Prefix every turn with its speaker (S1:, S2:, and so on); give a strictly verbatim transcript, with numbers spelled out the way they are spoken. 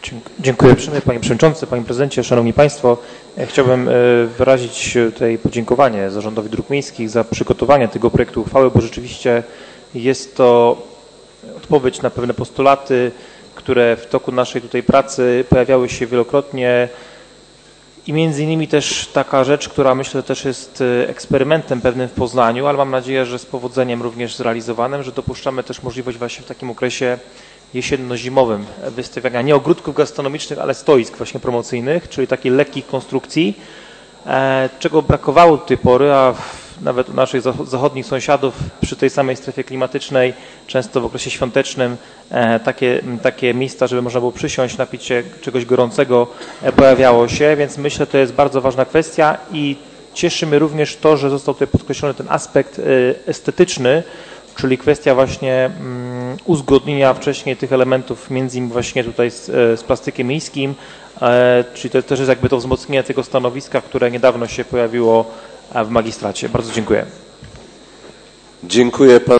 S1: Dziękuję uprzejmie, Panie Przewodniczący, Panie Prezydencie, Szanowni Państwo. Chciałbym wyrazić tutaj podziękowanie Zarządowi Dróg Miejskich za przygotowanie tego projektu uchwały, bo rzeczywiście jest to odpowiedź na pewne postulaty, które w toku naszej tutaj pracy pojawiały się wielokrotnie i między innymi też taka rzecz, która myślę też jest eksperymentem pewnym w Poznaniu, ale mam nadzieję, że z powodzeniem również zrealizowanym, że dopuszczamy też możliwość właśnie w takim okresie jesienno-zimowym wystawiania nie ogródków gastronomicznych, ale stoisk właśnie promocyjnych, czyli takiej lekkich konstrukcji, czego brakowało do tej pory, a nawet u naszych zachodnich sąsiadów przy tej samej strefie klimatycznej, często w okresie świątecznym takie, takie miejsca, żeby można było przysiąść, napić się czegoś gorącego, pojawiało się, więc myślę, że to jest bardzo ważna kwestia i cieszy mnie również to, że został tutaj podkreślony ten aspekt estetyczny, czyli kwestia właśnie uzgodnienia wcześniej tych elementów, między innymi właśnie tutaj z, z plastykiem miejskim, czyli to też jest jakby to wzmocnienie tego stanowiska, które niedawno się pojawiło w magistracie. Bardzo dziękuję.
S2: Dziękuję panu.